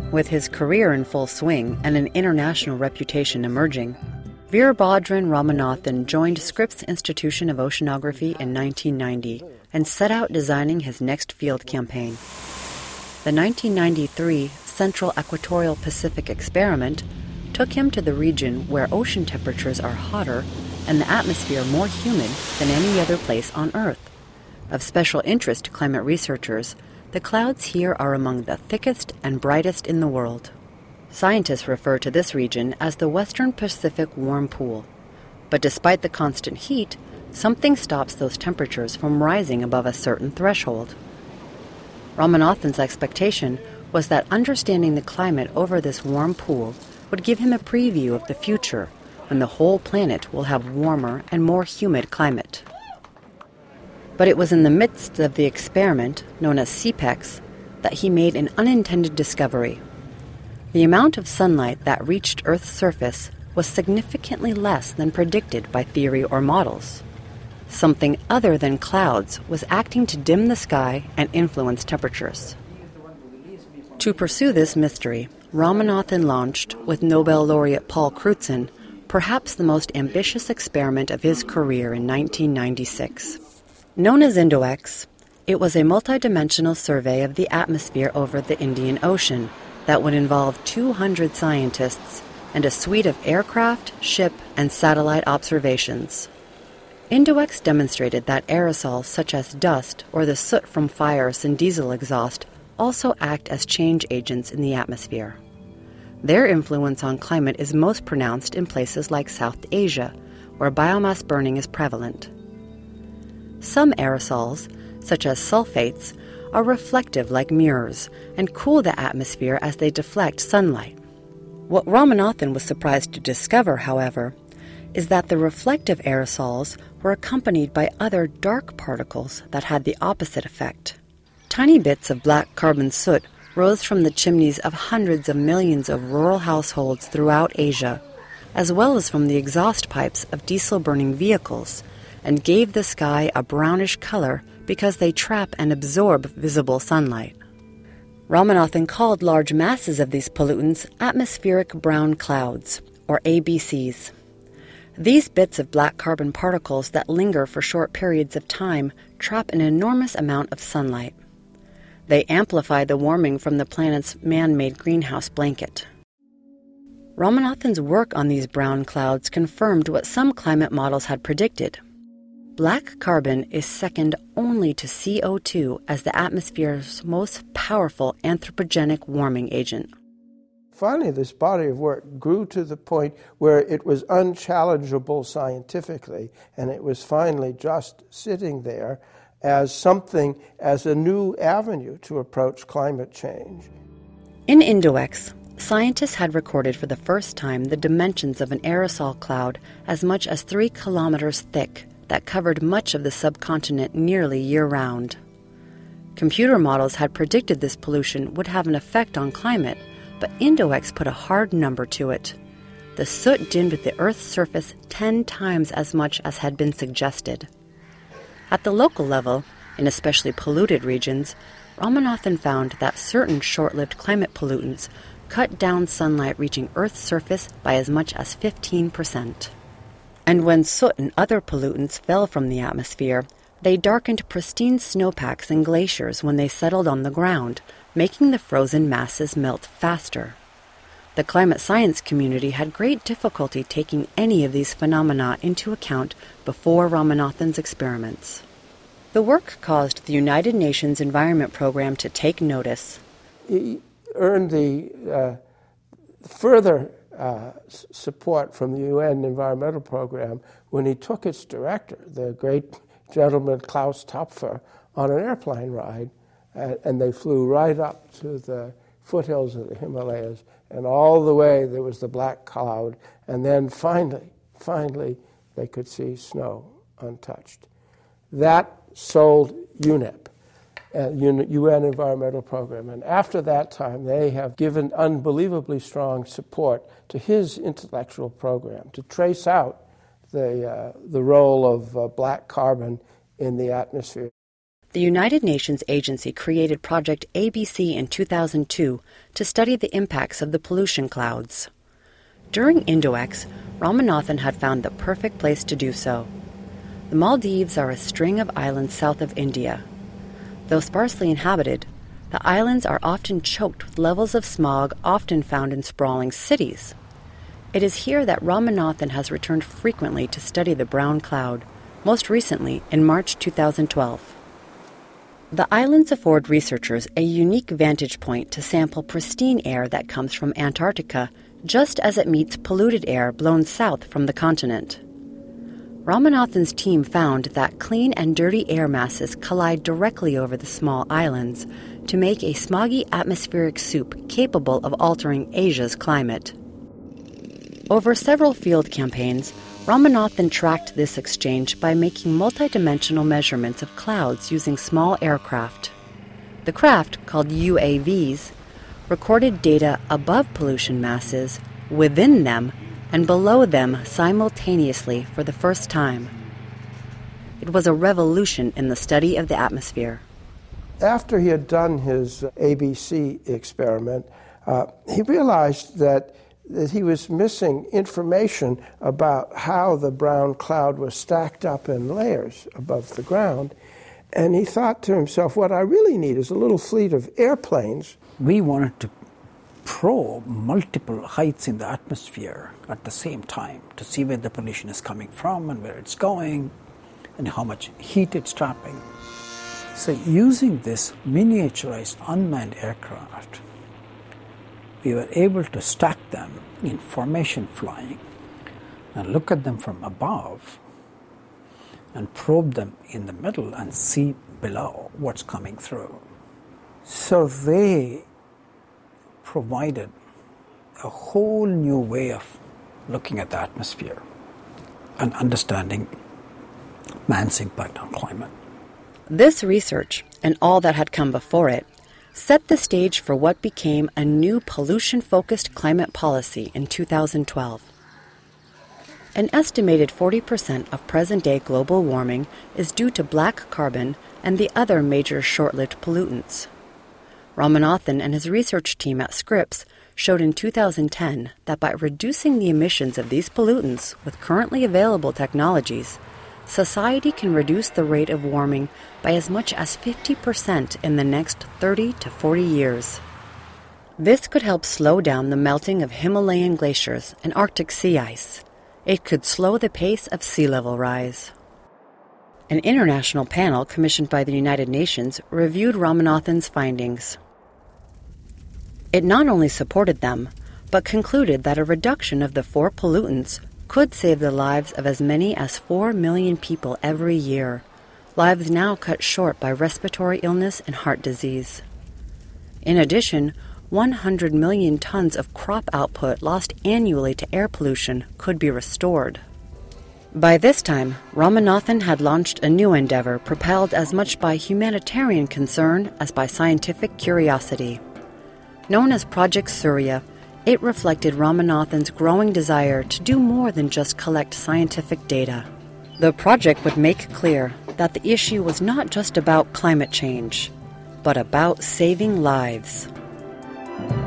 With his career in full swing and an international reputation emerging, Veerabhadran Ramanathan joined Scripps Institution of Oceanography in 1990 and set out designing his next field campaign. The 1993 Central Equatorial Pacific experiment took him to the region where ocean temperatures are hotter and the atmosphere more humid than any other place on Earth. Of special interest to climate researchers, the clouds here are among the thickest and brightest in the world. Scientists refer to this region as the Western Pacific Warm Pool. But despite the constant heat, something stops those temperatures from rising above a certain threshold. Ramanathan's expectation was that understanding the climate over this warm pool would give him a preview of the future, when the whole planet will have warmer and more humid climate. But it was in the midst of the experiment, known as CPEX, that he made an unintended discovery. The amount of sunlight that reached Earth's surface was significantly less than predicted by theory or models. Something other than clouds was acting to dim the sky and influence temperatures. To pursue this mystery, Ramanathan launched, with Nobel laureate Paul Crutzen, perhaps the most ambitious experiment of his career in 1996. Known as INDOEX, it was a multidimensional survey of the atmosphere over the Indian Ocean that would involve 200 scientists and a suite of aircraft, ship, and satellite observations. INDOEX demonstrated that aerosols such as dust or the soot from fires and diesel exhaust also act as change agents in the atmosphere. Their influence on climate is most pronounced in places like South Asia, where biomass burning is prevalent. Some aerosols, such as sulfates, are reflective like mirrors and cool the atmosphere as they deflect sunlight. What Ramanathan was surprised to discover, however, is that the reflective aerosols were accompanied by other dark particles that had the opposite effect. Tiny bits of black carbon soot rose from the chimneys of hundreds of millions of rural households throughout Asia, as well as from the exhaust pipes of diesel-burning vehicles, and gave the sky a brownish color because they trap and absorb visible sunlight. Ramanathan called large masses of these pollutants atmospheric brown clouds, or ABCs. These bits of black carbon particles that linger for short periods of time trap an enormous amount of sunlight. They amplify the warming from the planet's man-made greenhouse blanket. Ramanathan's work on these brown clouds confirmed what some climate models had predicted. Black carbon is second only to CO2 as the atmosphere's most powerful anthropogenic warming agent. Finally, this body of work grew to the point where it was unchallengeable scientifically, and it was finally just sitting there as something, as a new avenue to approach climate change. In INDOEX, scientists had recorded for the first time the dimensions of an aerosol cloud as much as 3 kilometers thick that covered much of the subcontinent nearly year-round. Computer models had predicted this pollution would have an effect on climate, but INDOEX put a hard number to it. The soot dimmed the Earth's surface 10 times as much as had been suggested. At the local level, in especially polluted regions, Ramanathan found that certain short-lived climate pollutants cut down sunlight reaching Earth's surface by as much as 15%. And when soot and other pollutants fell from the atmosphere, they darkened pristine snowpacks and glaciers when they settled on the ground, making the frozen masses melt faster. The climate science community had great difficulty taking any of these phenomena into account before Ramanathan's experiments. The work caused the United Nations Environment Program to take notice. He earned the further support from the UN Environmental Program when he took its director, the great gentleman Klaus Topfer, on an airplane ride, and they flew right up to the foothills of the Himalayas, and all the way there was the black cloud, and then finally they could see snow untouched. That sold UNEP, UN Environmental Program, and after that time they have given unbelievably strong support to his intellectual program to trace out the role of black carbon in the atmosphere. The United Nations agency created Project ABC in 2002 to study the impacts of the pollution clouds. During INDOEX, Ramanathan had found the perfect place to do so. The Maldives are a string of islands south of India. Though sparsely inhabited, the islands are often choked with levels of smog often found in sprawling cities. It is here that Ramanathan has returned frequently to study the brown cloud, most recently in March 2012. The islands afford researchers a unique vantage point to sample pristine air that comes from Antarctica just as it meets polluted air blown south from the continent. Ramanathan's team found that clean and dirty air masses collide directly over the small islands to make a smoggy atmospheric soup capable of altering Asia's climate. Over several field campaigns, Ramanathan tracked this exchange by making multidimensional measurements of clouds using small aircraft. The craft, called UAVs, recorded data above pollution masses, within them, and below them simultaneously for the first time. It was a revolution in the study of the atmosphere. After he had done his ABC experiment, he realized that he was missing information about how the brown cloud was stacked up in layers above the ground. And he thought to himself, what I really need is a little fleet of airplanes. We wanted to probe multiple heights in the atmosphere at the same time to see where the pollution is coming from and where it's going and how much heat it's trapping. So using this miniaturized unmanned aircraft, we were able to stack them in formation flying and look at them from above and probe them in the middle and see below what's coming through. So they provided a whole new way of looking at the atmosphere and understanding man's impact on climate. This research, and all that had come before it, set the stage for what became a new pollution-focused climate policy in 2012. An estimated 40% of present-day global warming is due to black carbon and the other major short-lived pollutants. Ramanathan and his research team at Scripps showed in 2010 that by reducing the emissions of these pollutants with currently available technologies, society can reduce the rate of warming by as much as 50% in the next 30 to 40 years. This could help slow down the melting of Himalayan glaciers and Arctic sea ice. It could slow the pace of sea level rise. An international panel commissioned by the United Nations reviewed Ramanathan's findings. It not only supported them, but concluded that a reduction of the 4 pollutants could save the lives of as many as 4 million people every year, lives now cut short by respiratory illness and heart disease. In addition, 100 million tons of crop output lost annually to air pollution could be restored. By this time, Ramanathan had launched a new endeavor propelled as much by humanitarian concern as by scientific curiosity. Known as Project Surya, it reflected Ramanathan's growing desire to do more than just collect scientific data. The project would make clear that the issue was not just about climate change, but about saving lives.